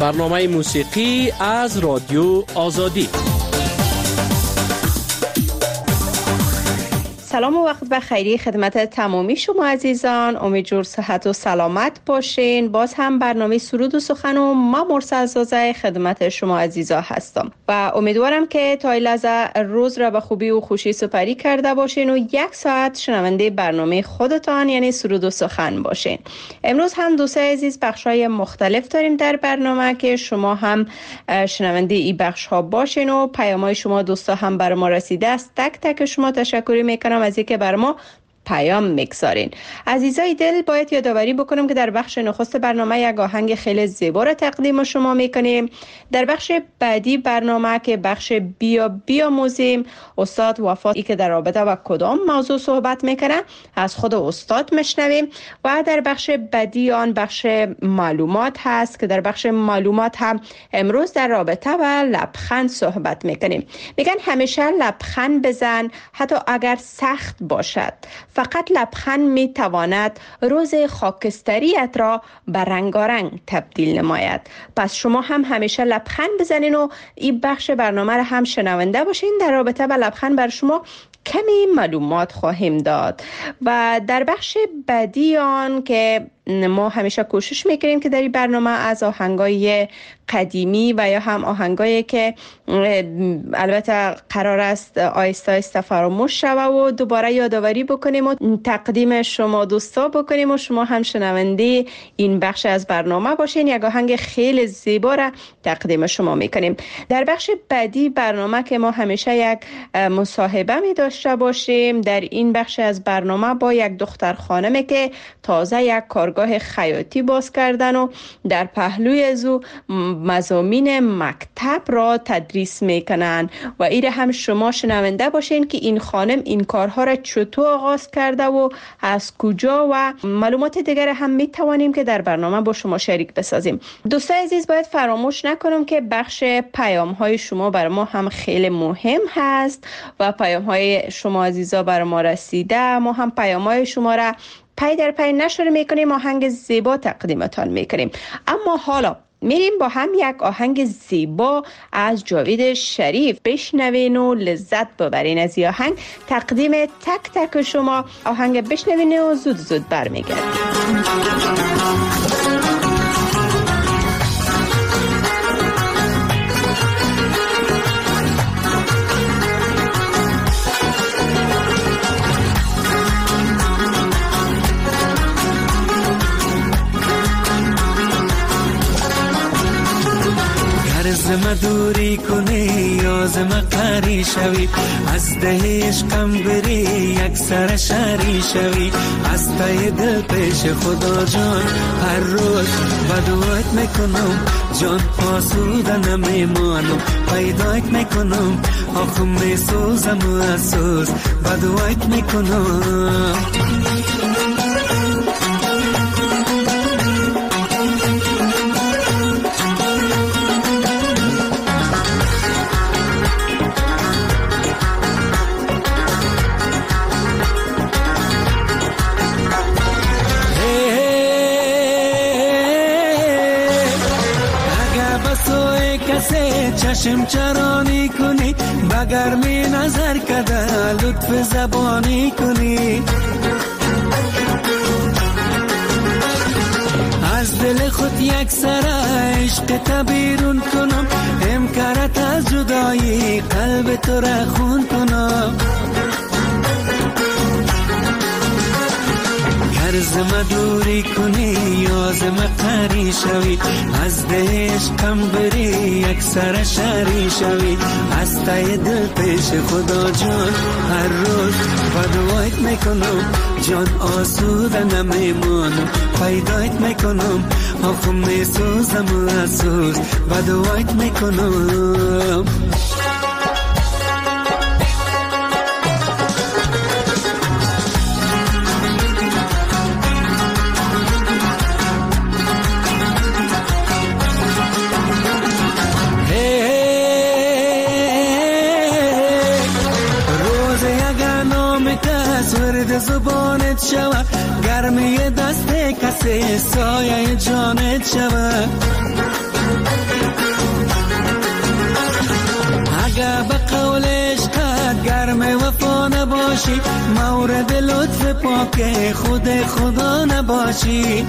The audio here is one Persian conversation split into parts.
برنامه موسیقی از رادیو آزادی. سلام و وقت بخیری خدمت تمامی شما عزیزان. امیدوارم صحت و سلامت باشین. باز هم برنامه سرود و سخن و ما مرسل زازه خدمت شما عزیزان هستم و امیدوارم که تا این لحظه روز را به خوبی و خوشی سپری کرده باشین و 1 ساعت شنونده برنامه خودتان یعنی سرود و سخن باشین. امروز هم دوستای عزیز بخشای مختلف داریم در برنامه که شما هم شنونده این بخش ها باشین و پیام‌های شما دوستا هم بر ما رسیده است. تک تک شما تشکر میکنم از اینکه بر ما پیام میگذارین. عزیزای دل، باید یادآوری بکنم که در بخش نخست برنامه یک آهنگ خیلی زیبا را تقدیم شما میکنیم. در بخش بعدی برنامه که بخش بیا موزیم، استاد وفات که در رابطه با کدام موضوع صحبت میکنه از خود استاد میشنویم و در بخش بعدی آن بخش معلومات هست که در بخش معلومات هم امروز در رابطه با لبخند صحبت میکنیم. میگن همیشه لبخند بزن حتی اگر سخت باشد. فقط لبخند می تواند روز خاکستریت را به رنگارنگ تبدیل نماید. پس شما هم همیشه لبخند بزنین و این بخش برنامه را هم شنونده باشین. در رابطه با لبخند بر شما کمی معلومات خواهیم داد و در بخش بعدی آن که ما همیشه کوشش میکنیم که در این برنامه از آهنگای قدیمی و یا هم آهنگایی که البته قرار است آیسته آیسته فراموش شوه و دوباره یادآوری بکنیم و تقدیم شما دوستا بکنیم و شما هم شنونده این بخش از برنامه باشین. یک آهنگ خیلی زیبا را تقدیم شما میکنیم. در بخش بعدی برنامه که ما همیشه یک مصاحبه می داشته باشیم، در این بخش از برنامه با یک دختر خانمی که تازه یک کارگاه خیاطی باز کردن و در پهلوی از او مضامین مکتب را تدریس میکنن و ایره هم شما شنونده باشین که این خانم این کارها را چطور آغاز کرده و از کجا و معلومات دیگر هم میتوانیم که در برنامه با شما شریک بسازیم. دوستای عزیز، باید فراموش نکنم که بخش پیام های شما بر ما هم خیلی مهم هست و پیام های شما عزیزا بر ما رسیده. ما هم پیام های شما را پی در پی نشر میکنیم، آهنگ زیبا تقدیمتان میکنیم. اما حالا میریم با هم یک آهنگ زیبا از جاوید شریف بشنوین و لذت ببرین. از این آهنگ تقدیم تک تک شما آهنگ بشنوین و زود زود برمیگردیم. زما دوری کنی یا زما قری شوی، از ده عشقم بری یک سر شری شوی، از ته دل پیش خدا جان هر روز بدوات میکنم، جان آسوده نمیمانم، پیدایت میکنم آخم میسوزم و افسوس بدوات میکنم. چشم چرانی کنی بگرمی نظر کده لطف زبانی کنی، از دل خود یک سر عشق تبیرون کنم، امکارت از جدایی قلب تو را خون کنم. زما دوری کنی یا زما قری شوی، از ده عشقم بری یک سر شری شوی، از ته دل پیش خدا جان هر روز بدوایت میکنم، جان آسوده نمیمانم، پیدایت میکنم آخم میسوزم و افسوس بدوایت میکنم. کس ورد زبانت شود، گرمی دست کسی سایه جانت شود. اگه به قول عشقت گرم وفا نباشی، مورد لطف پاک خود خدا نباشی.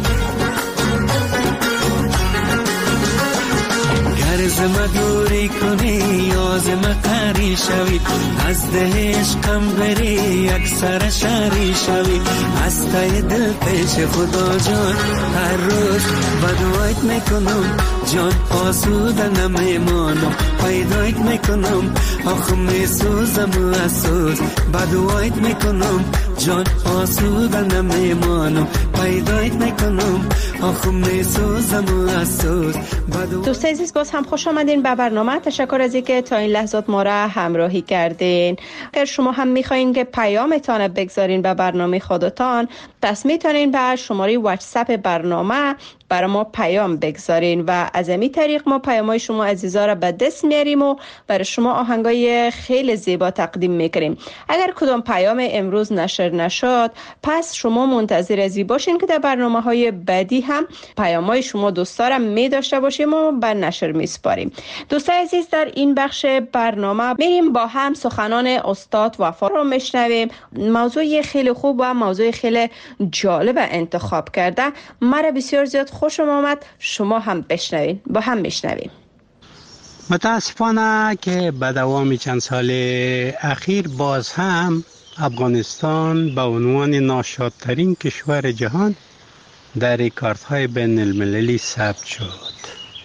زما دوری کنی یا زما قری شوی، از ده عشقم بری یک سر شری شوی. از تای دل پیش خدا جان هر روز بدوایت میکنم، جان آسوده نمیمانم. پیدایت میکنم آخ میسوزم از سوز، بدوایت میکنم جان آسوده نمیمانم. پیدایت میکنم آخ میسوزم از سوز. دوستان عزیز باز هم خوش آمدین به برنامه. تشکر از اینکه تا این لحظات ما را همراهی کردین. اگر شما هم میخواین که پیامتان بگذارین به برنامه خودتان، پس میتونین به شماره واتساپ برنامه برای ما پیام بگذارین و از این طریق ما پیامای شما عزیزا را به دست میاریم و برای شما آهنگای خیلی زیبا تقدیم میکنیم. اگر کدام پیام امروز نشر نشد، پس شما منتظر ازی باشین که در برنامه‌های بعدی هم پیامای شما دوستا را می داشته باشیم و به نشر میسپاریم. دوستان عزیز در این بخش برنامه میریم با هم سخنان استاد وفا رو میشنویم. موضوع خیلی خوب و موضوع خیلی جالب انتخاب کرده. مرا بسیار زیاد خوشم آمد، شما هم بشنوین، با هم بشنویم. متاسفانه که به دوام چند سال اخیر باز هم افغانستان به عنوان ناشادترین کشور جهان در ریکاردهای بین المللی ثبت شد.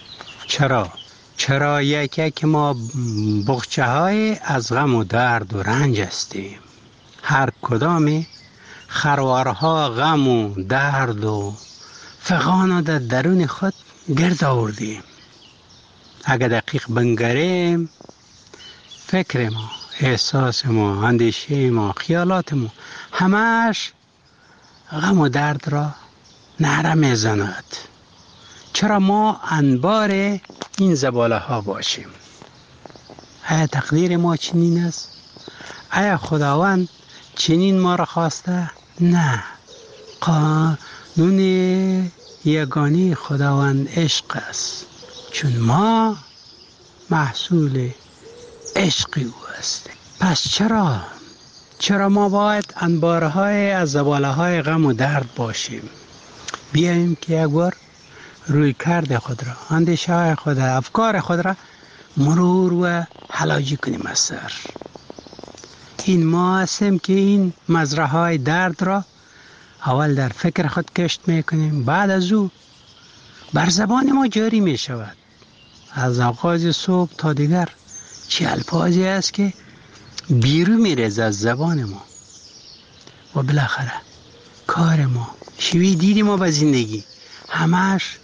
چرا یک ما بخچه های از غم و درد و رنج هستیم. هر کدام خروارها غم و درد و فغان در درون خود گرد آوردیم. اگر دقیق بنگریم فکر ما، احساس ما، اندیشه ما، خیالات ما همش غم و درد را نعره میزند. چرا ما انبار این زباله ها باشیم؟ آیا تقدیر ما چنین است؟ آیا خداوند چنین ما را خواسته؟ نه. قانون یگانه خداوند عشق است، چون ما محصول عشق او هستیم. پس چرا ما باید انبارهای از زباله‌های غم و درد باشیم؟ بیاییم که یک بار روی کرد خود را، اندیشه های خود را، افکار خود را مرور و حلاجی کنیم از سر. این ما هستیم که این مزرعه های درد را اول در فکر خود کشت میکنیم، بعد از او بر زبان ما جاری می شود. از آغاز صبح تا دیگر چه الفاظی است که بیرون میرزد از زبان ما و بالاخره کار ما، شیوه دید ما به زندگی همش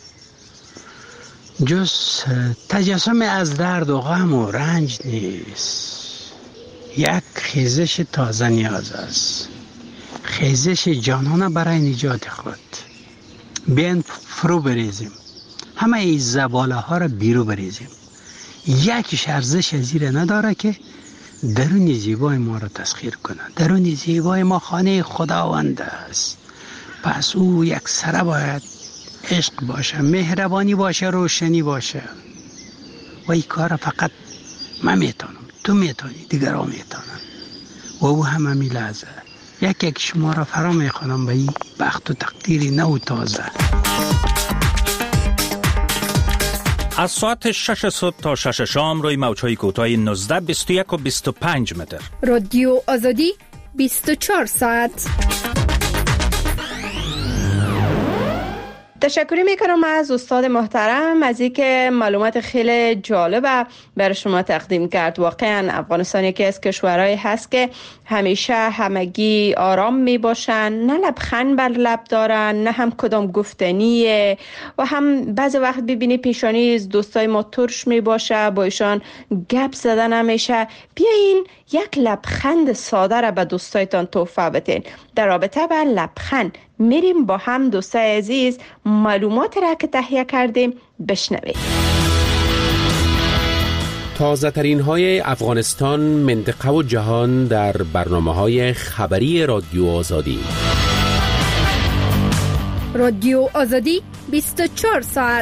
جز تجسم از درد و غم و رنج نیست. یک خیزش تازه نیاز است، خیزش جانانه برای نجات خود. بیاین فرو بریزیم، همه این زباله ها را بیرو بریزیم. یکیش ارزش از این نداره که درون زیبای ما را تسخیر کنه. درون زیبای ما خانه خداوند است. پس او یک سره باید عشق باشه، مهربانی باشه، روشنی باشه. و این کار فقط من میتونم، تو میتونی، دیگرها میتونن. و او همه می لحظه یک شما را فرا میخوانم به این بخت و تقدیری نو تازه. از ساعت 6 صبح تا 6 شام روی موج‌های کوتاه 19، 21 و 25 متر. رادیو آزادی 24 ساعت. تشکر میکنم از استاد محترم از اینکه معلومات خیلی جالب برای شما تقدیم کرد. واقعا افغانستان یکی از کشورهایی هست که همیشه همگی آرام می باشن، نه لبخند بر لب دارن، نه هم کدام گفتنیه و هم بعضی وقت ببینی پیشانی دوستای ما ترش می باشه، با ایشان گپ زدن همیشه. بیاین یک لبخند ساده را به دوستایتان تحفه بدین. در رابطه با لبخند میریم با هم دوستای عزیز معلومات را که تهیه کردیم بشنویم. تازه ترین های افغانستان، منطقه و جهان در برنامه های خبری رادیو آزادی. رادیو آزادی 24 ساعت.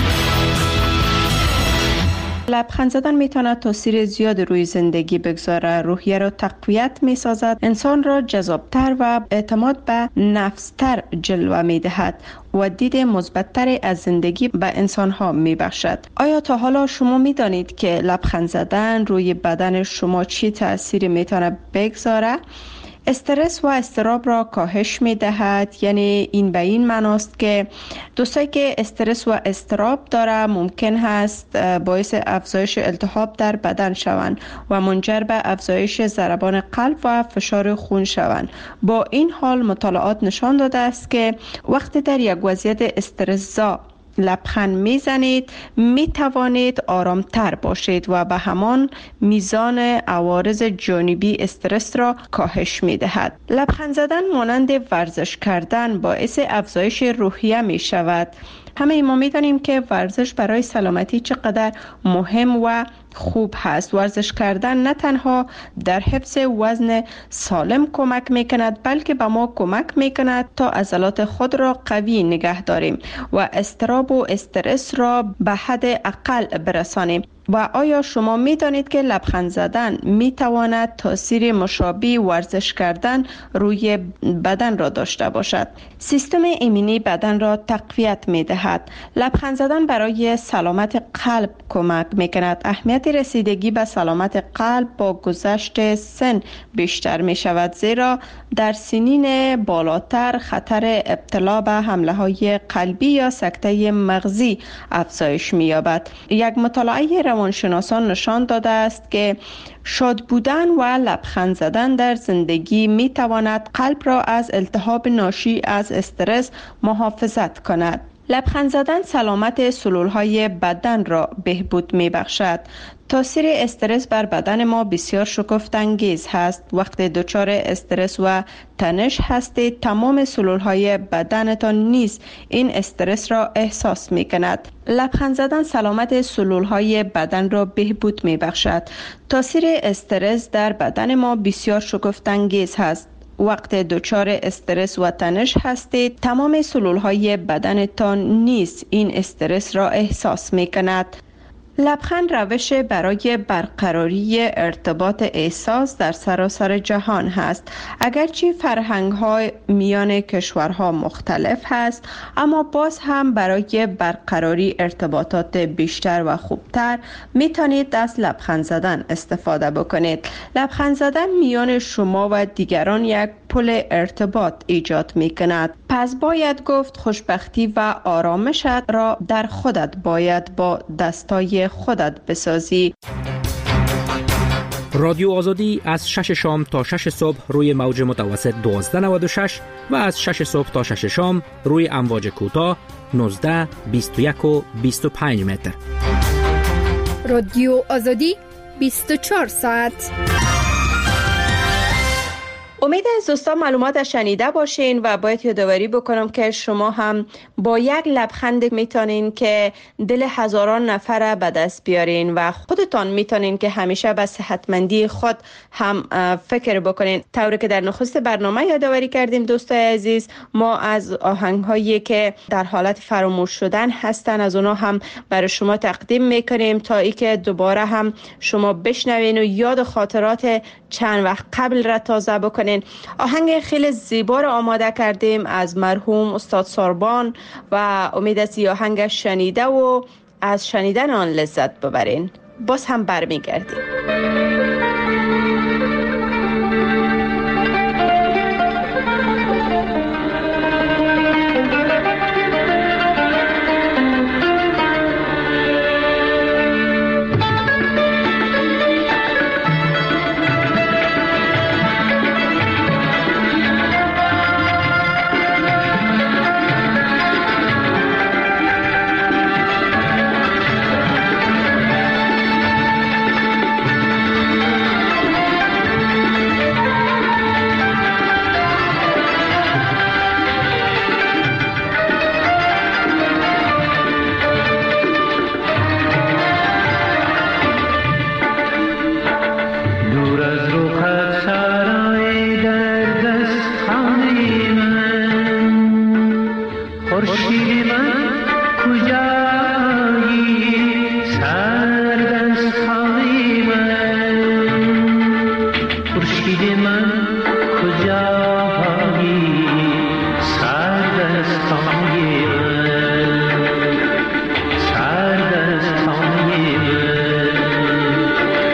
لبخند زدن میتواند تاثیر زیاد روی زندگی بگذاره، روحیه را تقویت میسازد، انسان را جذابتر و اعتماد به نفستر جلوه میدهد و دید مثبت‌تری از زندگی به انسان‌ها میبخشد. آیا تا حالا شما میدانید که لبخند زدن روی بدن شما چی تأثیری میتونه بگذاره؟ استرس و اضطراب را کاهش می دهد، یعنی این به این معناست که دوستایی که استرس و اضطراب داره ممکن هست باعث افزایش التهاب در بدن شوند و منجر به افزایش ضربان قلب و فشار خون شوند. با این حال مطالعات نشان داده است که وقتی در یک وضعیت استرس‌زا لبخند میزنید می توانید آرامتر باشید و به همان میزان عوارض جانبی استرس را کاهش می دهد. لبخند زدن مانند ورزش کردن باعث افزایش روحیه می شود. همه ما می دانیم که ورزش برای سلامتی چقدر مهم و خوب هست. ورزش کردن نه تنها در حفظ وزن سالم کمک میکند، بلکه به ما کمک میکند تا عضلات خود را قوی نگه داریم و اضطراب و استرس را به حد اقل برسانیم. و آیا شما می دانید که لبخند زدن می تواند تاثیر مشابه ورزش کردن روی بدن را داشته باشد؟ سیستم ایمنی بدن را تقویت می دهد. لبخند زدن برای سلامت قلب کمک می کند. اهمیت رسیدگی به سلامت قلب با گذشت سن بیشتر می شود، زیرا در سنین بالاتر خطر ابتلا به حمله های قلبی یا سکته مغزی افزایش می یابد. یک مطالعه روانشناسان نشان داده است که شاد بودن و لبخند زدن در زندگی می تواند قلب را از التهاب ناشی از استرس محافظت کند. لبخند زدن سلامت سلولهای بدن را بهبود می بخشد. تاثیر استرس بر بدن ما بسیار شگفت انگیز هست. وقتی دچار استرس و تنش هستید، تمام سلولهای بدنتان نیز این استرس را احساس می کند. لبخند زدن سلامت سلولهای بدن را بهبود می بخشد. تاثیر استرس در بدن ما بسیار شگفت انگیز هست. وقتی دچار استرس و تنش هستید، تمام سلولهای بدنتان نیز این استرس را احساس می کند. لبخند روش برای برقراری ارتباط احساس در سراسر جهان هست. اگرچه فرهنگ‌های میان کشورها مختلف هست، اما باز هم برای برقراری ارتباطات بیشتر و خوبتر میتونید از لبخند زدن استفاده بکنید. لبخند زدن میان شما و دیگران یک پل ارتباط ایجاد می کند. پس باید گفت خوشبختی و آرامشت را در خودت باید با دستای خودت بسازی. رادیو آزادی از 6 شام تا 6 صبح روی موج متوسط 1296 و از 6 صبح تا 6 شام روی امواج کوتاه 19، 21 و 25 متر. رادیو آزادی 24 ساعت. امید از دوستان معلومات شنیده باشین و باید یادآوری بکنم که شما هم با یک لبخند میتونین که دل هزاران نفر به دست بیارین و خودتان میتونین که همیشه به صحتمندی خود هم فکر بکنین. طوری که در نخست برنامه یادآوری کردیم دوستای عزیز، ما از آهنگ‌هایی که در حالت فراموش شدن هستن از اونا هم برای شما تقدیم میکنیم تا ای که دوباره هم شما بشنوین و یاد خاطرات چند وقت قبل را تازه بکنین. آهنگ خیلی زیبا را آماده کردیم از مرحوم استاد ساربان و امید است آهنگ شنیده و از شنیدن آن لذت ببرین. باز هم برمیگردیم. خورشید من کجایی سرد از خانه من سرد از خانه من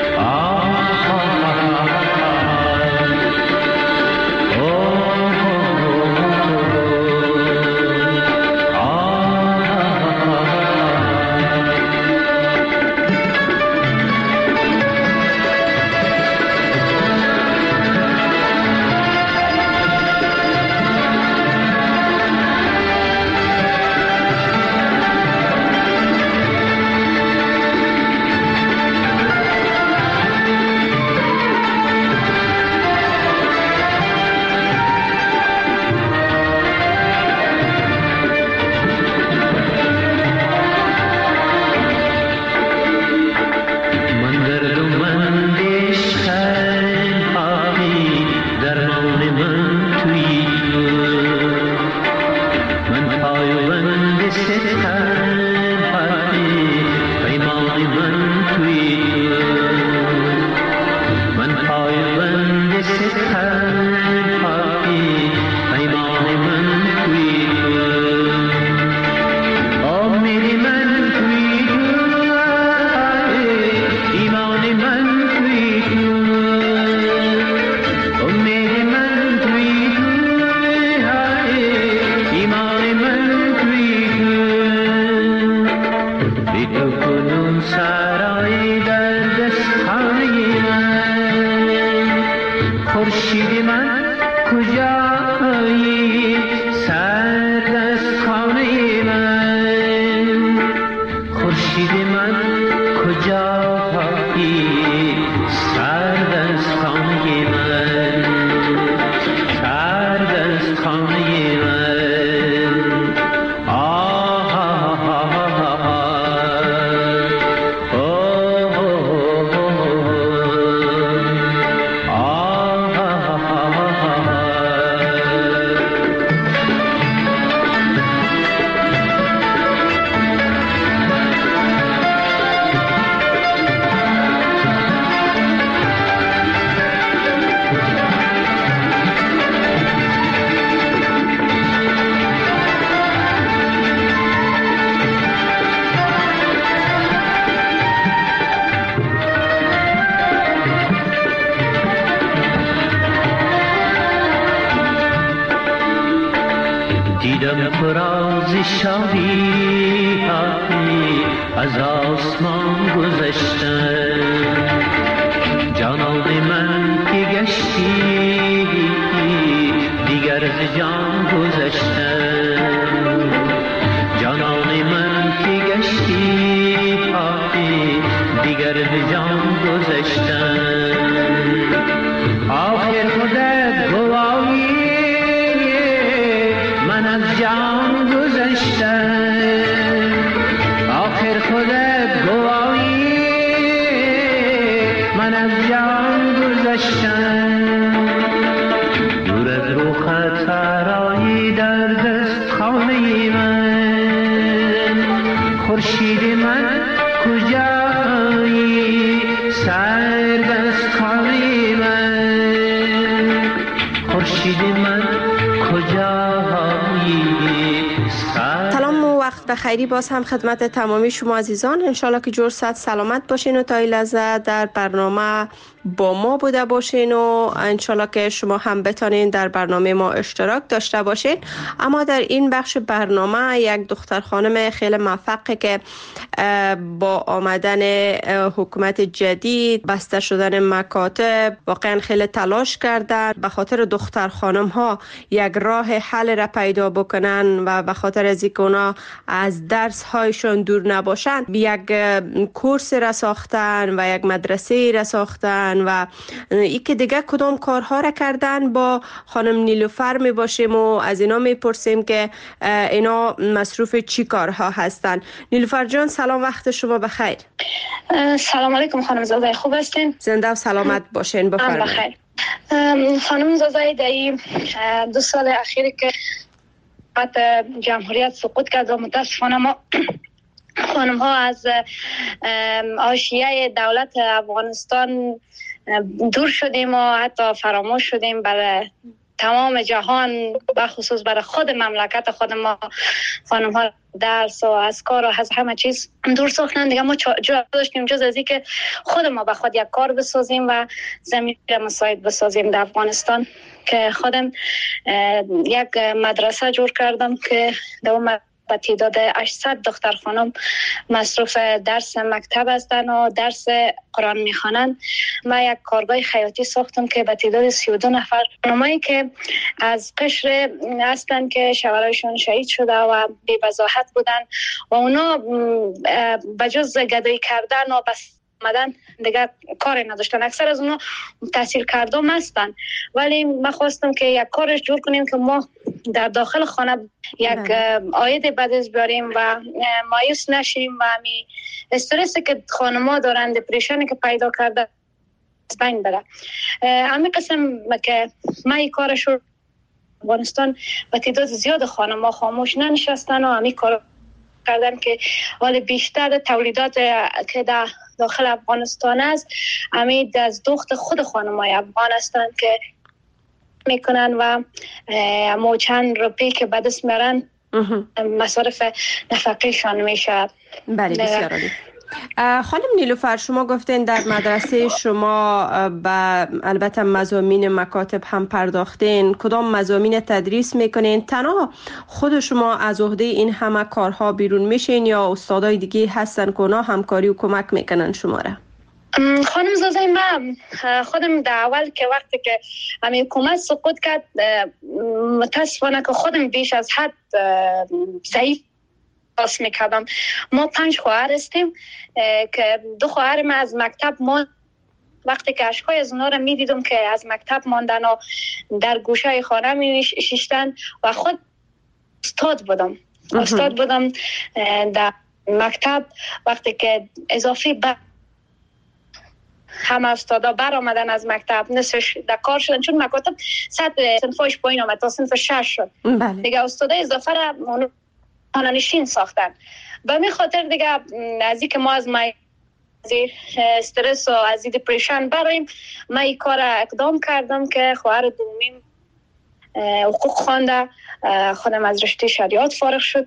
دیدم فراز شادی از آسمان گذشتن جانان من که گشتی دیگر ز جان گذشتن جانان من که گشتی دیگر ز جان گذشتن آخر خودت گواهی من از جان گذشتم آخر خودت گواهی من از جان گذشتم دور از رخت سرایی در دست خانه من خورشید من کجایی سرد از خانه من خورشید من سلام و وقت بخیری باز هم خدمت تمامی شما عزیزان. انشالله که جور صحت سلامت باشین و تا این لحظه در برنامه با ما بوده باشین و انشالله که شما هم بتانین در برنامه ما اشتراک داشته باشین. اما در این بخش برنامه یک دختر خانم خیلی موفقه که با آمدن حکومت جدید بسته شدن مکاتب واقعا خیلی تلاش کردن به خاطر دختر خانم ها یک راه حل را پیدا بکنن و به خاطر از اینکه اونا از درس هایشون دور نباشن یک کورس را ساختن و یک مدرسه را ساختن و ای که دیگه کدام کارها را کردن. با خانم نیلوفر می باشیم و از اینا می پرسیم که اینا مصروف چی کارها هستن. نیلوفر جان سلام، وقت شما بخیر. سلام علیکم خانم زازای، خوب هستین؟ زنده و سلامت باشین. بفرمایید. بخیر. خانم زازای در 2 سال اخیر که جمهوریت سقوط کرد و متاسفانه ما خانم ها از حاشیه دولت افغانستان دور شدیم و حتی فراموش شدیم برای تمام جهان، بخصوص برای خود مملکت خود ما خانم ها درس و از کار و از همه چیز دور ساختن. دیگه ما جا داشتیم جز از که خود ما به خود یک کار بسازیم و زمین را مساعد بسازیم در افغانستان، که خودم یک مدرسه جور کردم که در با تعداد 800 دختر خانم مصروف درس مکتب هستند و درس قرآن میخوانند. ما یک کارگاه خیاطی ساختم که با تعداد 32 نفر خانمایی که از قشر هستند که شوهرشون شهید شده و بی وضاحت بودن و اونا بجز گدایی کردن و بس آمدن دیگه کاری نداشتن. اکثر از اونا تحصیل کردم هستن، ولی ما خواستم که یک کارش جور کنیم که ما در داخل خانه یک عاید بدز بیاریم و مایوس نشیم و همی استرسی که خانم‌ها دارن، دپریشنی که پیدا کرده از بین بره. همین قسم که ما این کارش رو افغانستان با تعداد زیاد خانم‌ها خاموش ننشستن و همین کار کردن که حال بیشتر تولیدات که در داخل افغانستان است امید از دخت خود خانم‌های افغان هستند که میکنن و امو چند روپی که به دست میارن مصارف نفقیشان میشه. بله بسیار عالی. خانم نیلوفر، شما گفتین در مدرسه شما به البته مضامین مکاتب هم پرداختین. کدام مضامین تدریس میکنین؟ تنها خود شما از عهده این همه کارها بیرون میشین یا استادای دیگه هستن که اونا همکاری و کمک میکنن شما را؟ خانم زازای، من خودم در اول که وقتی که همین حکومت سقوط کرد متاسفانه که خودم بیش از حد ضعیف باس میکردم. ما 5 خواهر هستیم که 2 خواهر من از مکتب ما وقتی که اشکای از اونا رو میدیدم که از مکتب ماندن و در گوشه خانه میشیشتن و خود استاد بودم در مکتب. وقتی که اضافی همه استادا بر آمدن از مکتب نصفش در کار شدن، چون مکاتب صنفش پایین آمد تا صنف 6 شد. دیگه استادا اضافه را خانه‌نشین ساختن. به این خاطر دیگه از اینکه ما از استرس و از دپریشن براییم، من این کار اقدام کردم که خواهر دومیم حقوق خوانده، خودم از رشته شریعت فارغ شد.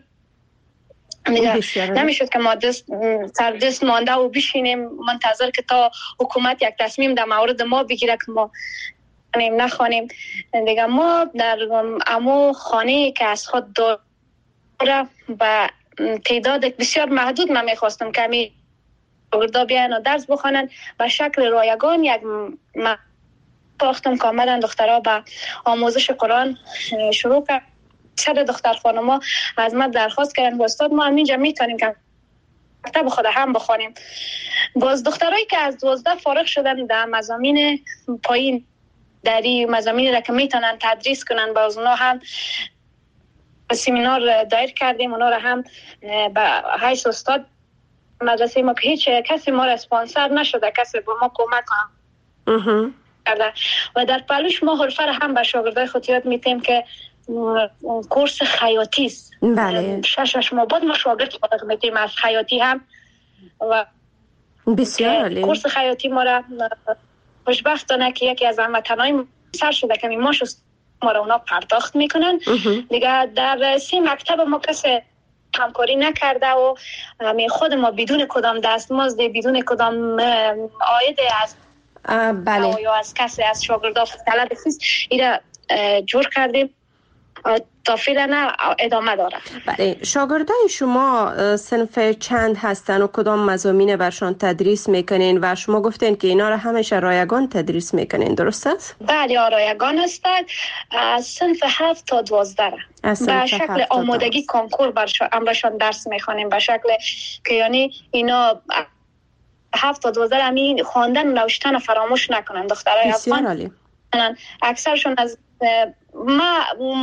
نمیشد که ما سر دست مانده و بشینیم منتظر که تا حکومت یک تصمیم در مورد ما بگیره که ما نخوانیم. دیگه ما در امو خانه که از خود داره و تعداد بسیار محدود من میخواستم که همی شاگردا بیان و درس بخوانن و شکل رایگان یک ساختم که آمدن دخترها به آموزش قرآن شروع کرد. صد دختر خانما از من درخواست کردن که استاد ما همینجا میتونیم که مکتب خود هم بخوانیم. باز دخترایی که از 12 فارغ شدن در مضامین پایین دری مضامینی را که میتونن تدریس کنن، باز اونا هم سمینار دایر کردیم. اونا را هم به حیث استاد مدرسه ما که هیچ کسی ما را اسپانسر نشده، کسی به ما کمک کنه و در پلوش ما حرفه را هم به شاگردای خود یاد میتیم که کورس خیاطی است. بله. 6 ماه بعد ما شاگرد فارغ میتیم از خیاطی هم و بسیار عالی. کورس خیاطی ما را خوشبختانه که یکی از هموطنای سر شده که ماش ما را اونا پرداخت میکنن. دیگه در 3 مکتب ما کسی همکاری نکرده و خود ما بدون کدام دستمزد، بدون کدام عاید از بله یا از کسی از شاگردا طلب فیس اینا جور کردیم تا فعلا ادامه داره. بله. شاگردای شما صنف چند هستن و کدام مضامین برشان تدریس میکنین و شما گفتین که اینا را همیشه رایگان تدریس میکنین، درست است؟ بله رایگان هستند. از صنف 7 تا 12 به شکل آمادگی کنکور برشان درس میخوانیم، به شکل که یعنی اینا 7 تا 12 همین خواندن و نوشتن فراموش نکنن. دخترای افغان اکثرشون از ما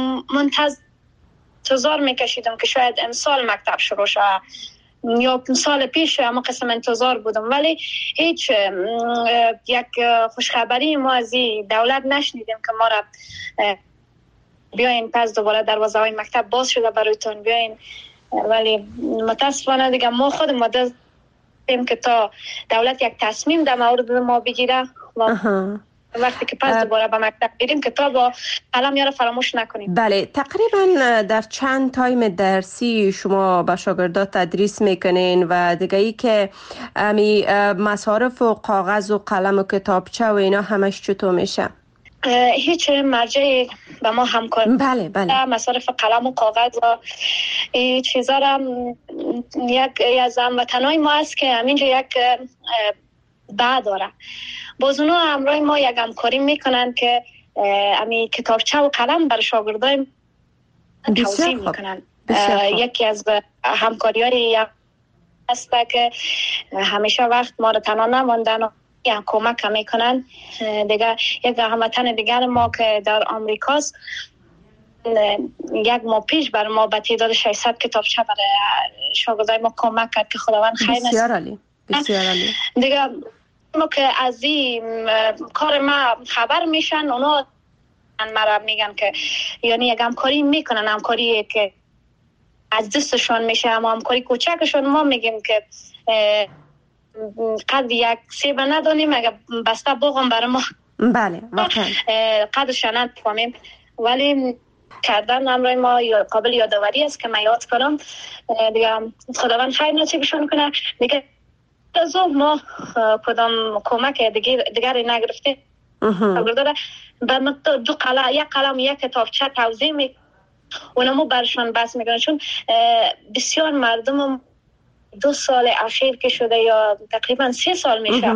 انتظار میکشیدم که شاید امسال مکتب شروع شد یا سال پیش اما قسم انتظار بودم، ولی هیچ یک خوشخبری ما از دولت نشنیدیم که ما را بیاین پس دوباره دروازه های مکتب باز شده برایتون بیاین. ولی متاسفانه دیگه ما خود مدرسیم که تا دولت یک تصمیم در مورد ما بگیره وقتی که پس دوباره به مکتب بریم کتاب و قلم یاره فراموش نکنیم. بله، تقریبا در چند تایم درسی شما به شاگردات تدریس میکنین و دیگه ای که امی مصارف و کاغذ و قلم و کتابچه و اینا همش چطور میشه؟ هیچ مرجعی به ما همکار بله مصارف قلم و کاغذ و این چیزا را یک از هموطنای ما است که همینجا یک بعد داره. باز اونا همراه ما یک همکاری میکنن که امی کتابچه و قلم برای شاگردای توزیع میکنن. یکی از همکاری های است که همیشه وقت ما رو تنها نماندن و یک کمک میکنن. دیگه یک هموطن دیگر ما که در آمریکاست یک ماه پیش بر ما به تعداد 600 کتابچه برای شاگردای ما کمک کرد که خداوند خیر نصیب. بسیار عالی. دیگه ما که از این کار ما خبر میشن، اونا مرا میگن که یعنی یک همکاری میکنن، همکاری که از دستشون میشه، اما همکاری کوچکشون ما میگیم که قد یک سیب ندانیم اگر بسته بغم برای ما. بله واقعا قدرش نفهمیم، ولی کردن همراه ما قابل یادآوری است که من یاد کنم. دیگه خداوند خیر نصیبشون کنه. دیگه از ما کدام کمک دیگری نگرفته. به دو قلم، یک قلم یک کتابچه توزیع می اونمو برشان بس میکنه، چون بسیار مردم 2 سال اخیر که شده یا تقریبا 3 سال میشه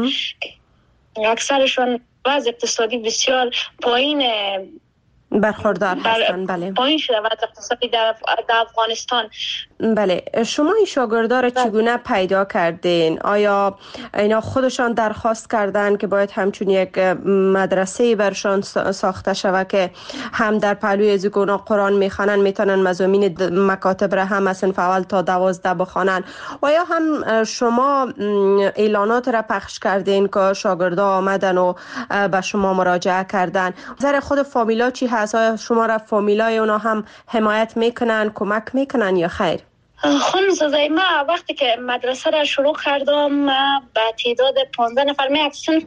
اکثرشون وضع اقتصادی بسیار پایین برخوردار هستن. بله پایین شده وضع اقتصادی در افغانستان. بله، شما این شاگردا را چگونه پیدا کردین؟ آیا اینا خودشان درخواست کردن که باید همچون یک مدرسه برشان ساخته شود که هم در پهلوی از اونا قرآن میخوانن، میتونن مضامین مکاتب را هم از صنف اول تا 12 بخوانن، و یا هم شما اعلانات را پخش کردین که شاگردا آمدن و به شما مراجعه کردن؟ نظر خود فامیلا چی هست؟ آیا شما را فامیلای اونا هم حمایت میکنن، کمک میکنن یا خیر؟ خانم زازای، ما وقتی که مدرسه را شروع کردم به تعداد 15 نفر می‌اکسن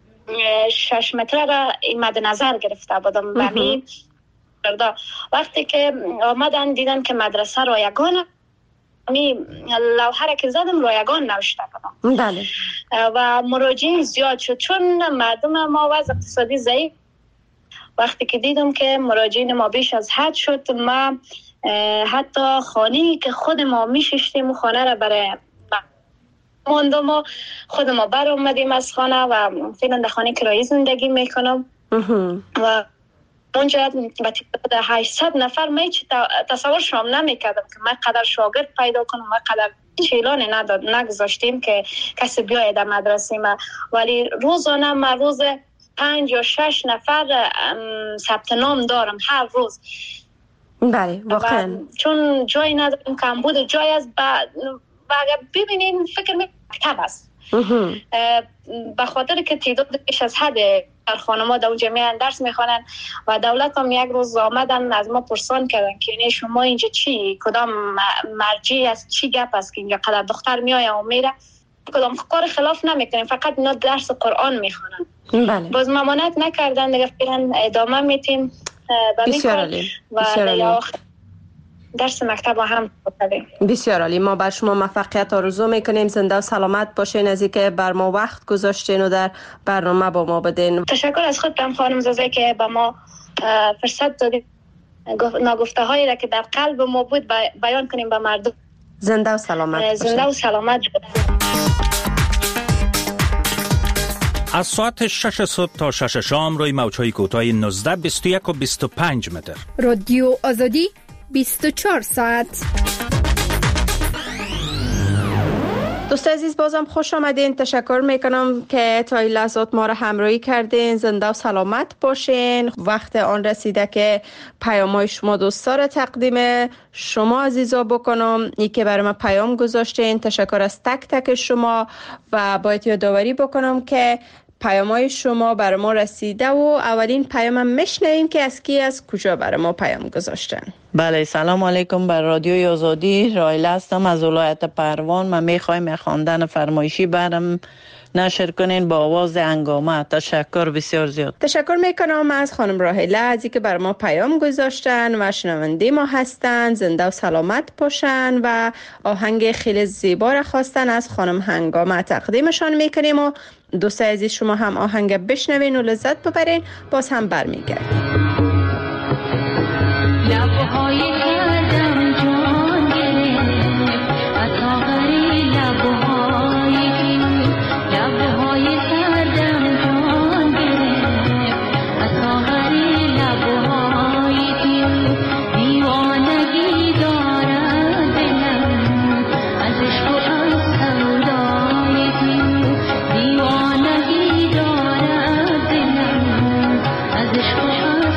6 متر را مد نظر گرفته بودم. بمی وقتی که آمدن دیدن که مدرسه رایگان، می لوحه را که زدم رایگان نوشته بودم. بله. و مراجعین زیاد شد چون مردم ما وضع اقتصادی ضعیف. وقتی که دیدم که مراجعین ما بیش از حد شد، ما حتی خانه‌ای که خود ما میششتیم خانه را برای ماندم و خود ما بر اومدیم از خانه و فعلا در خانه کرایی زندگی میکنم و اونجا به تعداد 800 نفر من تصور شام نمیکردم که من قدر شاگرد پیدا کنم و قدر چیلان نگذاشتیم که کسی بیاید در مدرسه ما، ولی روزانه من روز 5 یا 6 نفر ثبت نام دارم هر روز. بله واقعا چون جایی نداریم، کم بود جای است. اگر ببینین فکر مکتب است به خاطر که تعداد بیش از حد در خانما در اونجا میان درس میخوانن و دولت هم یک روز آمدن از ما پرسان کردن که یعنی شما اینجا چی کدام مرجعی است، چی گپ است که اینجا قدر دختر میآید و میره، کدام کار خلاف نمیکنیم، فقط اینا درس قرآن میخوانن. بله. باز ممانعت نکردن، دیگه فعلا ادامه میتیم بسیار عالی. درس مکتب هم بودیم. بسیار عالی. ما بر شما موفقیت آرزو میکنیم. زنده و سلامت باشین از اینکه بر ما وقت گذاشتین و در برنامه با ما بدین. تشکر از خودم خانم زازه که به ما فرصت دادید نگفته هایی را که در قلب ما بود بیان کنیم به مردم. زنده و سلامت زنده و سلامت. از ساعت 6 صبح تا 6 شام روی موج‌های کوتاه 19 21 و 25 متر. رادیو آزادی 24 ساعت. دوست عزیز بازم خوش آمدین. تشکر میکنم که تا این لحظات ما را همراهی کردین. زنده و سلامت باشین. وقت آن رسیده که پیام‌های شما دوستا را تقدیم شما عزیزا بکنم. ای که برای ما پیام گذاشتین تشکر از تک تک شما و باید یادآوری بکنم که پیام‌های شما برای ما رسیده و اولین پیامم میشنویم که از کی از کجا برای ما پیام گذاشتن. بله، سلام علیکم. بر رادیوی آزادی رایل هستم از ولایت پروان. من میخوایم خواندن فرمایشی برم نشر کنین با آواز هنگامه. تشکر بسیار زیاد. تشکر میکنم از خانم راهله از اینکه بر ما پیام گذاشتن و شنونده ما هستن. زنده و سلامت باشن و آهنگ خیلی زیبا را خواستن از خانم هنگامه تقدیمشان میکنیم و دوست عزیز شما هم آهنگ بشنوین و لذت ببرین. باز هم برمیگردیم. لبهای کردم جان گرفت از آغری لبهای کردم جان گرفت از آغری لبهای دیوانگی دارد دلم از عشق و از سودای دیوانگی دارد دلم از عشق و از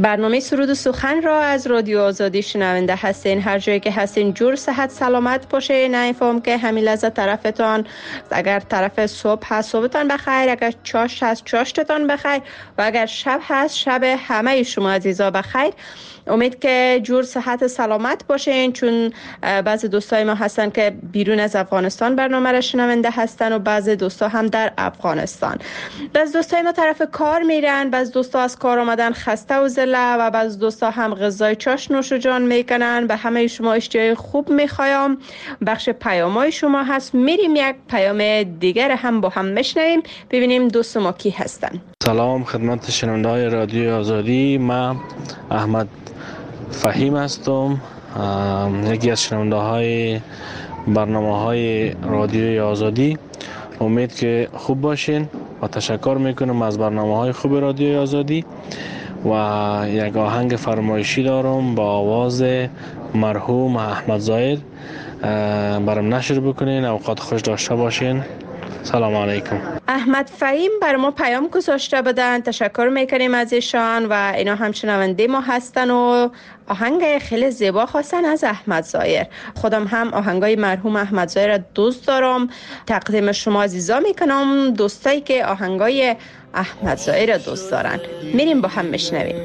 برنامه سرود و سخن را از رادیو آزادی شنونده هستین. هر جایی که هستین جور صحت سلامت باشه. نه فهم که همین لحظه طرفتان، اگر طرف صبح هست صبحتان بخیر، اگر چاش هست چاشتتان بخیر و اگر شب هست شب همه شما عزیزا بخیر. امید که جور صحت سلامت باشین، چون بعضی دوستای ما هستن که بیرون از افغانستان برنامه را شنونده هستن و بعضی دوستا هم در افغانستان. بعضی دوستای ما طرف کار میرن، بعضی دوستا از کار آمدن خسته و زله و بعضی دوستا هم غذای چاش نوش جان میکنن. به همه شما اشتیاق خوب میخوایم. بخش پیامای شما هست، میریم یک پیام دیگر هم با هم میشنویم، ببینیم دوست ما کی هستن. سلام خدمت شنونده‌های رادیو آزادی، من احمد فهیم هستم، یکی از شنونده های برنامه های رادیوی آزادی. امید که خوب باشین و تشکر میکنم از برنامه های خوب رادیوی آزادی و یک آهنگ فرمایشی دارم با آواز مرحوم احمد ظاهر، برام نشر بکنین. اوقات خوش داشته باشین. سلام علیکم. احمد فهیم بر ما پیام گذاشته بدن، تشکر میکنیم از ایشان و اینا هم شنونده ما هستن و آهنگ خیلی زیبا خواستن از احمد ظاهر. خودم هم آهنگای مرحوم احمد ظاهر را دوست دارم، تقدیم شما عزیزا میکنم، دوستایی که آهنگای احمد ظاهر را دوست دارن. میریم با هم میشنویم.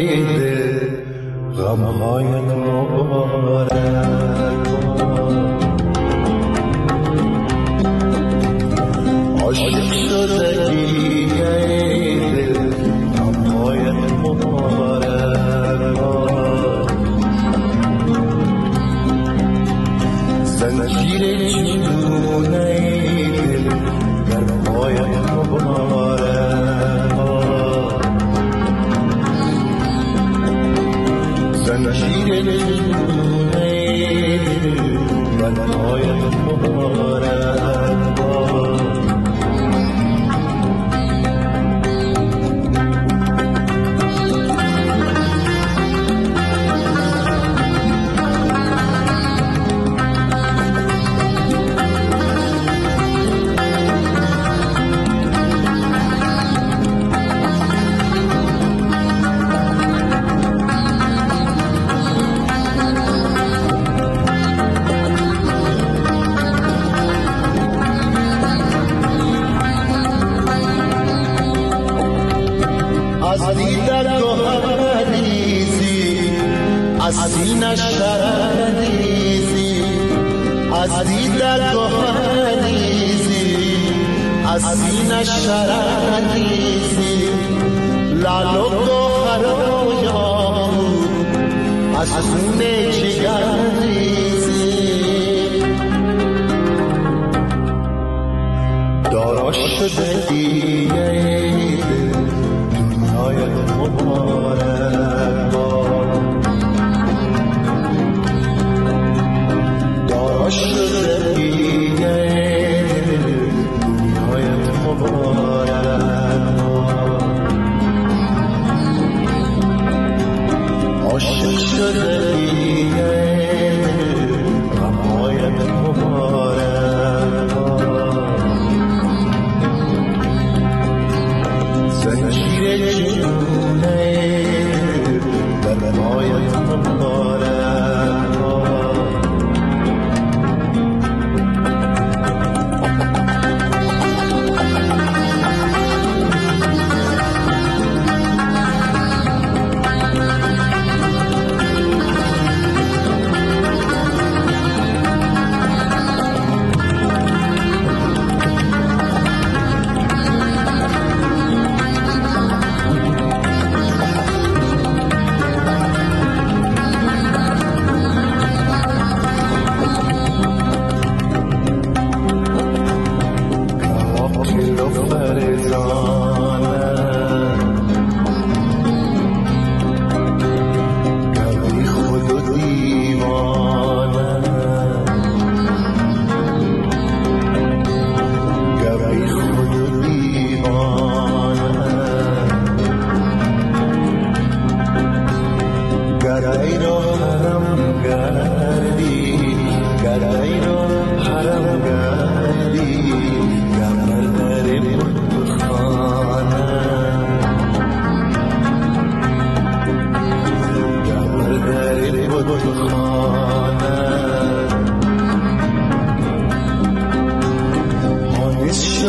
عاشق شدگی دل غم‌هایت مبارک، زنجیر جنونه دل غم‌هایت مبارک، زنجیر جنونه دل غم‌هایت مبارک.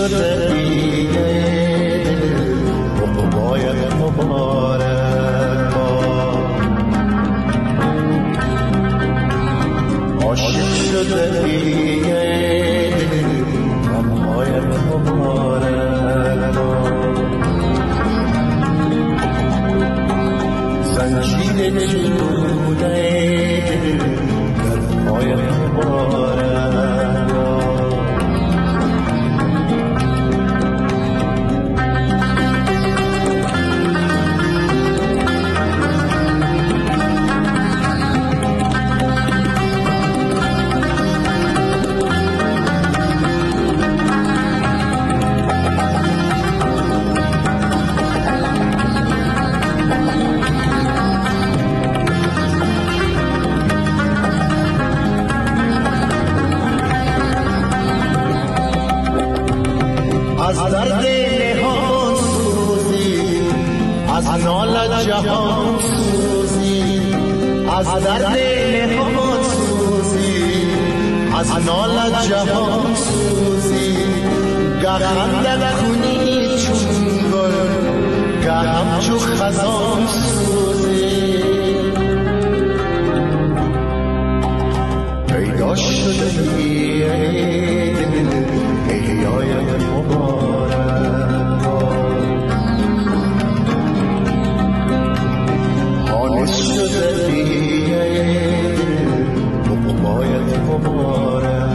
شده دیگه باید مبارک عاشق شده دیگه باید مبارک زنجیر جونه باید مبارک از درد نهان سوزی از نال جهان سوزی از درد نهان سوزی از نال جهان سوزی گه خندت کنی چون گل گه همچو خزان سوزی پیدا شده احیای مبارک حانس شده دیگه باید مبارک.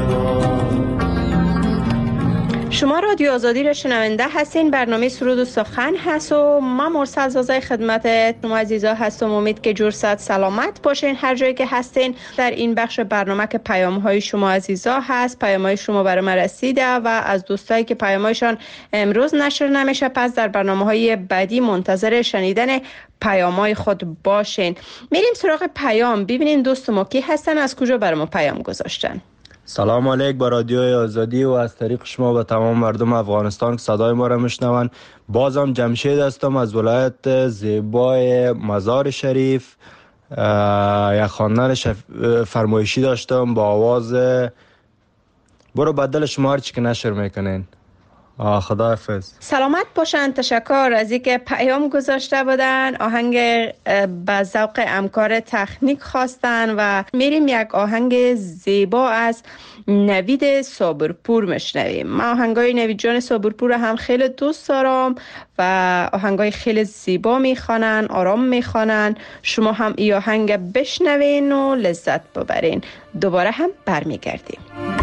شما رادیو آزادی را شنونده هستین. برنامه سرود و سخن هست و ما مرسل زازای خدمت شما عزیزا هستم. امید که جور صحت سلامت باشین هر جایی که هستین. در این بخش برنامه که پیام های شما عزیزا هست، پیام های شما برای من رسیده و از دوستایی که پیام هایشان امروز نشر نمیشه، پس در برنامه های بعدی منتظر شنیدن پیام های خود باشین. میریم سراغ پیام، ببینیم دوست ما کی هستن، از کجا برای ما پیام گذاشتن. سلام علیک با رادیوی آزادی و از طریق شما به تمام مردم افغانستان که صدای ما را میشنون. بازم جمشید هستم از ولایت زیبای مزار شریف. یک خواندن فرمایشی داشتم با آواز برو بدل شما هرچی که نشر میکنین. خدا حافظ. سلامت باشن. تشکر از اینکه پیام گذاشته بودن. آهنگ به ذوق همکار تکنیک خواستن و میریم یک آهنگ زیبا از نوید صابرپور میشنویم. من آهنگای نوید جان صابرپور هم خیلی دوست دارم و آهنگای خیلی زیبا میخوانن، آرام میخوانن. شما هم این آهنگ بشنوین و لذت ببرین. دوباره هم برمیگردیم.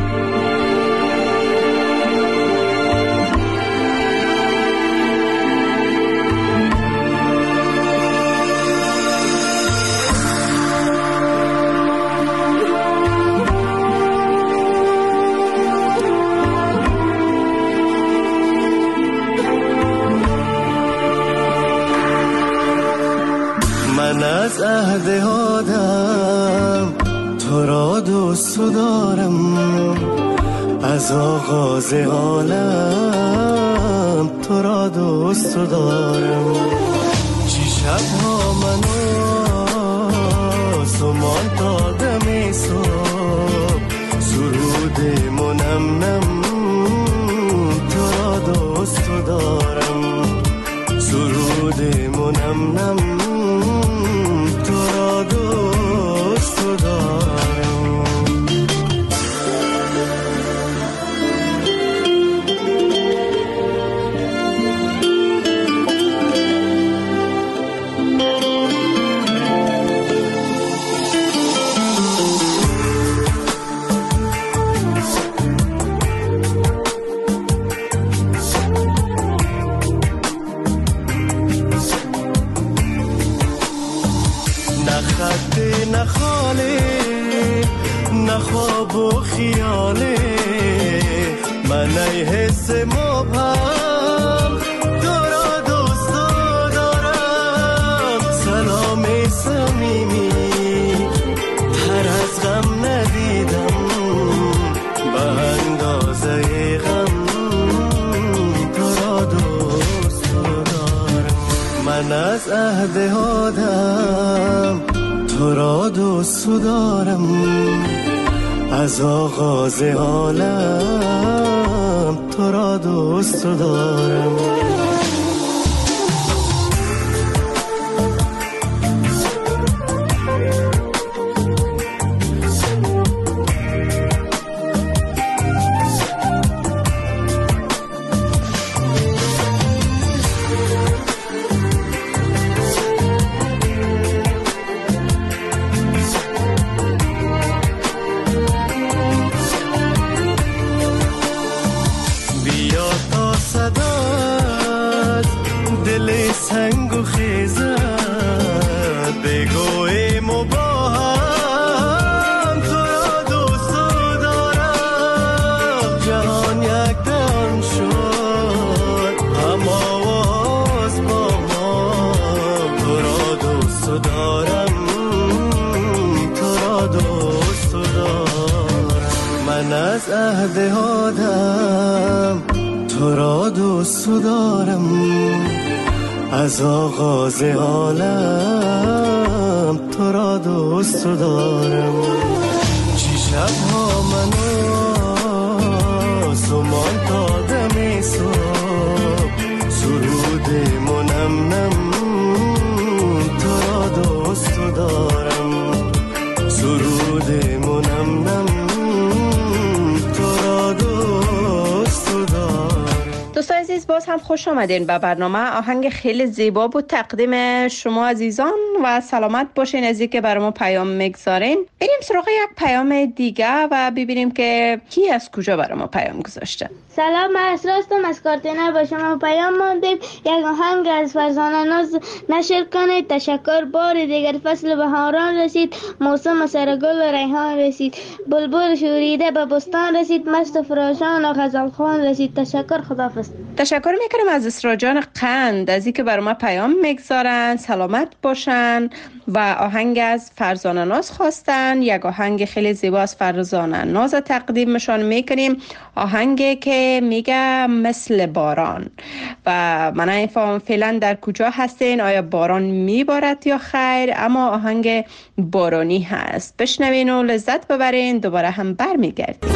من از عهد آدم تو را دوست دارم، از آغاز عالم تو را دوست دارم. چی شبها منو سمان تا دم صبح سرود منمنم تو را دوست دارم، سرود منمنم دوست دارم. نه خاله نه خواب و خیاله، من ای حس مبهم تو را دوست دارم. سلام صمیمی هر از غم ندیدم، به اندازه غم تو را دوست دارم. من از عهد آدم تو را دوست دارم، از آغاز عالم تو را را دوست دارم. از عهد آدم تو را دوست دارم، از آغاز عالم تو را دوست دارم. چی شبها منو سمان تا دم صبح سرود منم نم تو را دوست دارم، سرود منم نم دوستان عزیز، باز هم خوش آمدین به برنامه. آهنگ خیلی زیبا بود تقدیم شما عزیزان و سلامت باشین از اینکه برامون پیام میگذارین. بریم سراغ یک پیام دیگه و ببینیم که کی از کجا برامون پیام گذاشته. سلام، من اسراستم از کارتنه با شما پیام ماندیم. یک آهنگ از فرزانه ناز نشر کنید. تشکر. بار دیگر فصل بهاران رسید، موسم سرگل و ریحان رسید، بلبل شوریده به بستان رسید، مست و فراشان و غزلخوان رسید. تشکر. خداحافظ. تشکر میکنم از اسراجان قند از اینکه برای ما پیام میگذارن. سلامت باشن و آهنگ از فرزانه ناز خواستن. یک آهنگ خیلی زیبا از فرزانه ناز تقدیمشان میکنیم، آهنگی که میگه مثل باران. و من نمیفهمم فعلا در کجا هستین، آیا باران میبارد یا خیر، اما آهنگ بارانی هست. بشنوین و لذت ببرین. دوباره هم برمیگردیم.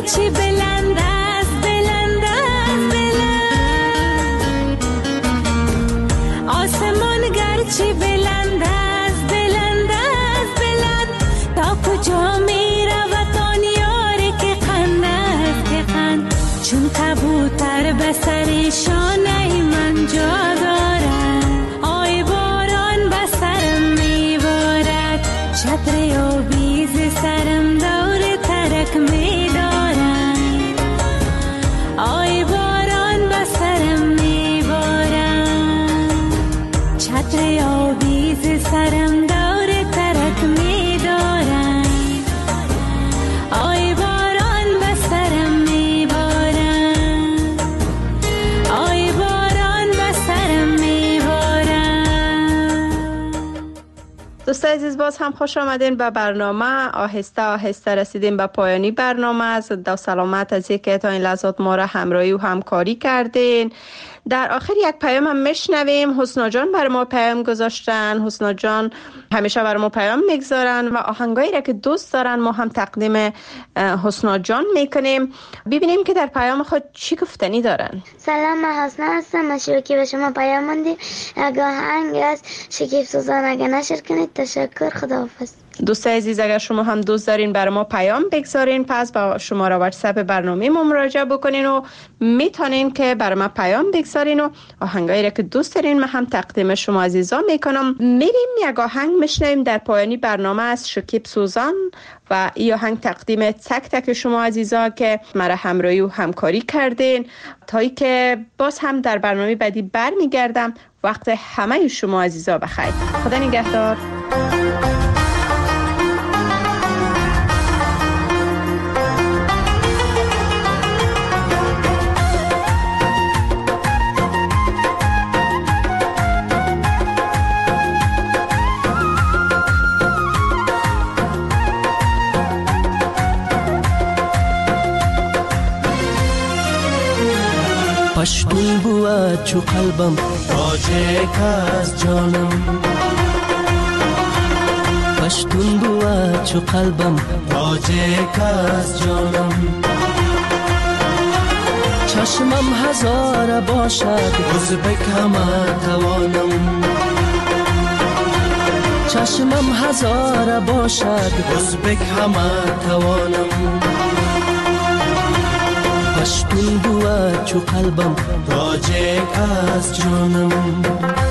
گرچه بلند است بلند است بلند، آسمان گرچه بلند است بلند است بلند، تا کجا می رود آن یاری که قند است که قند، چون کبوتر به سر شانه من جا دارد، آی باران به سرم می بارد، چتر آویز سرم دور ترک می دارد، آی باران به سرم می بارد، چتر آویز سرم دور ترک می دارد، آی باران به سرم می بارد، آی باران به سرم می بارد. دوستای عزیز، باز هم خوش آمدین به برنامه. آهسته آهسته رسیدیم به پایانی برنامه. از دو سلامت از اینکه تا این لحظات ما را همراهی و همکاری کردین. در آخر یک پیام هم میشنویم. حسنا جان برای ما پیام گذاشتن. حسنا جان همیشه برای ما پیام میگذارن و آهنگایی را که دوست دارن ما هم تقدیم حسنا جان میکنیم. ببینیم که در پیام خود چی گفتنی دارن. سلام، من حسنا هستم. مشروع که به شما پیام ماندیم یک آهنگ از شکیب سوزان، اگه نشر کنید تشکر. خداحافظ. دوستای عزیز، اگر شما هم دوست دارین برای ما پیام بگذارین، پس با شماره واتساپ برنامه ما مراجعه بکنین و میتونین که برای ما پیام بگذارین و آهنگایی را که دوست دارین من هم تقدیم شما عزیزان میکنم. میریم یک آهنگ میشنویم در پایانی برنامه از شکیب سوزان و این آهنگ تقدیم تک تک شما عزیزان که مرا همراهی و همکاری کردین. تا ای که باز هم در برنامه بعدی برمیگردم. وقت همه شما عزیزان بخیر. خدا نگهدار. پشتون بود چو قلبم تاجک از جانم، پشتون بود چو قلبم تاجک از جانم، چشمم هزار باشد ازبک همه توانم، چشمم هزار باشد ازبک همه توانم، پشتون بود چو قلبم تاجک از جانم.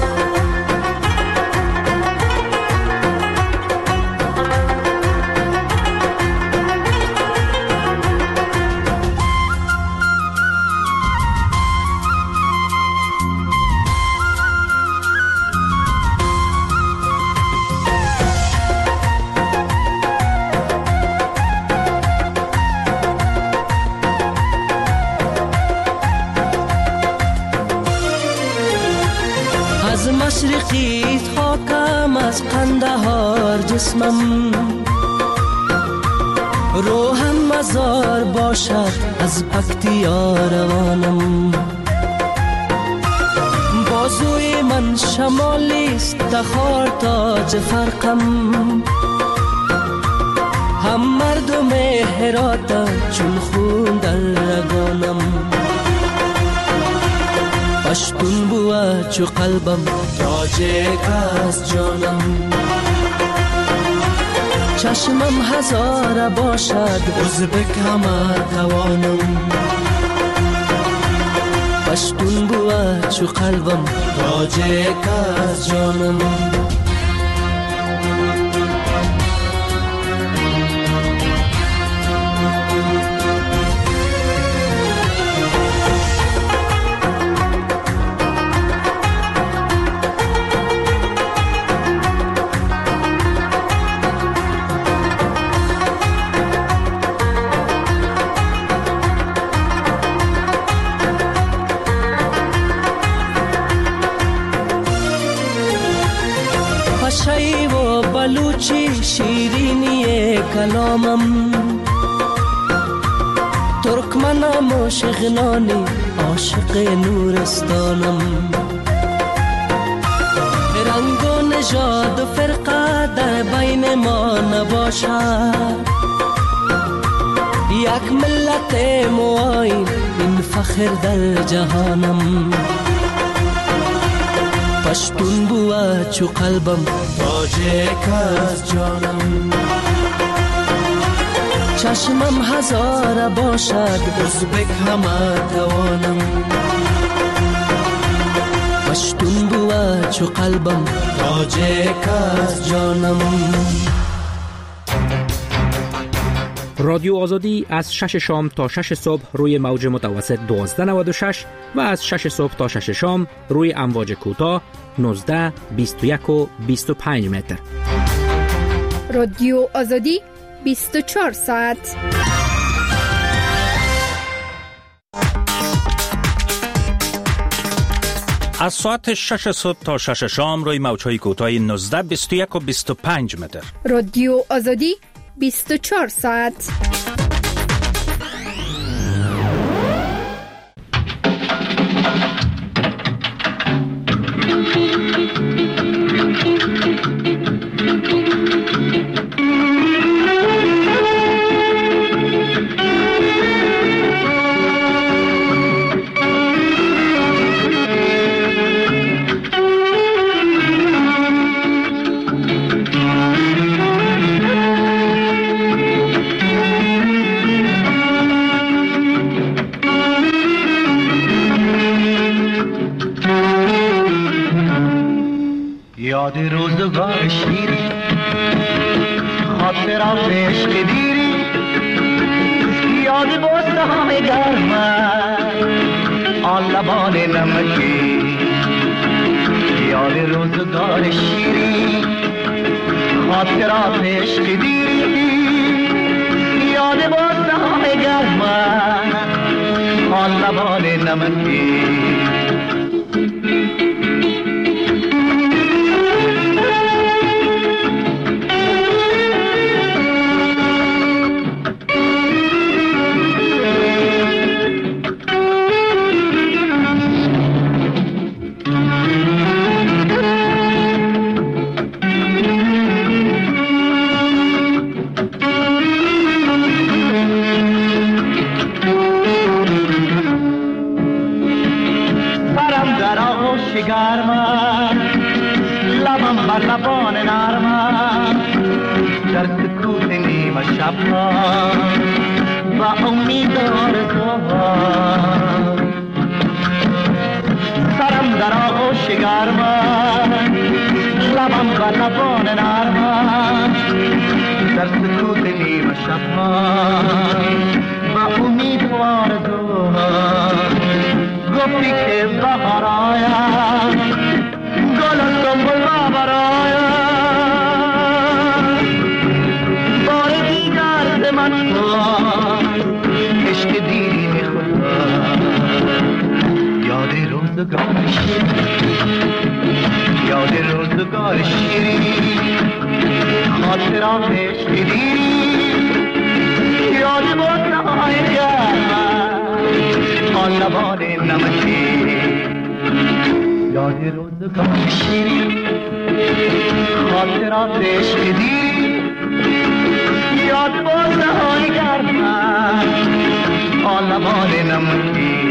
مشرقی خاکم از قندهار جسمم، روحم مزار باشد از پکتیا روانم، بازوی من شمالیست تخار تاج فرقم، هم مردم هراتا چون خون در رگانم، پشتون بود چو قلبم تاجک از جانم، چشمم هزار باشد ازبک همه توانم، پشتون بود چو قلبم تاجک از جانم. بلوچی شیرینی کلامم، ترکمنم و شغنانی عاشق نورستانم، رنگ و نژاد و فرقه در بین ما نباشد، یک ملت معین این فخر در جهانم پشتون بود چو قلبم تاجک از جانم چشمم هزار باشد ازبک همه توانم پشتون بود چو قلبم تاجک از جانم. رادیو آزادی از 6 شام تا 6 صبح روی موج متوسط 1296 و از 6 صبح تا 6 شام روی امواج کوتاه 19، 21 و 25 متر. رادیو آزادی 24 ساعت. از ساعت 6 صبح تا 6 شام روی موج‌های کوتاه 19، 21 و 25 متر. رادیو آزادی 24 ساعت. یاد روزگار شیری خاطرات عشق دیری یاد بوسه های گرم آن لبان نمکی یاد روزگار شیری خاطرات عشق دیری یاد بوسه های گرم آن لبان نمکی لبان نرمم در سکوت نیمه شبها و امید آرزوها سرم در آغوش گرمم لبم و لبان نرمم در سکوت نیمه شبها و امید و آرزوها گفتی که بهار آید گل از دنبال را برایم بار دیگر ز من خواهد عشق دیری میخورد یاد روزگار شیری یاد روزگار شیری خاطرات عشق دیری یاد بوسه های گرم آن لبان نمکی یاد روزگار شیری خاطرات عشق دیری یاد بوسه های گرم آن لبان نمکی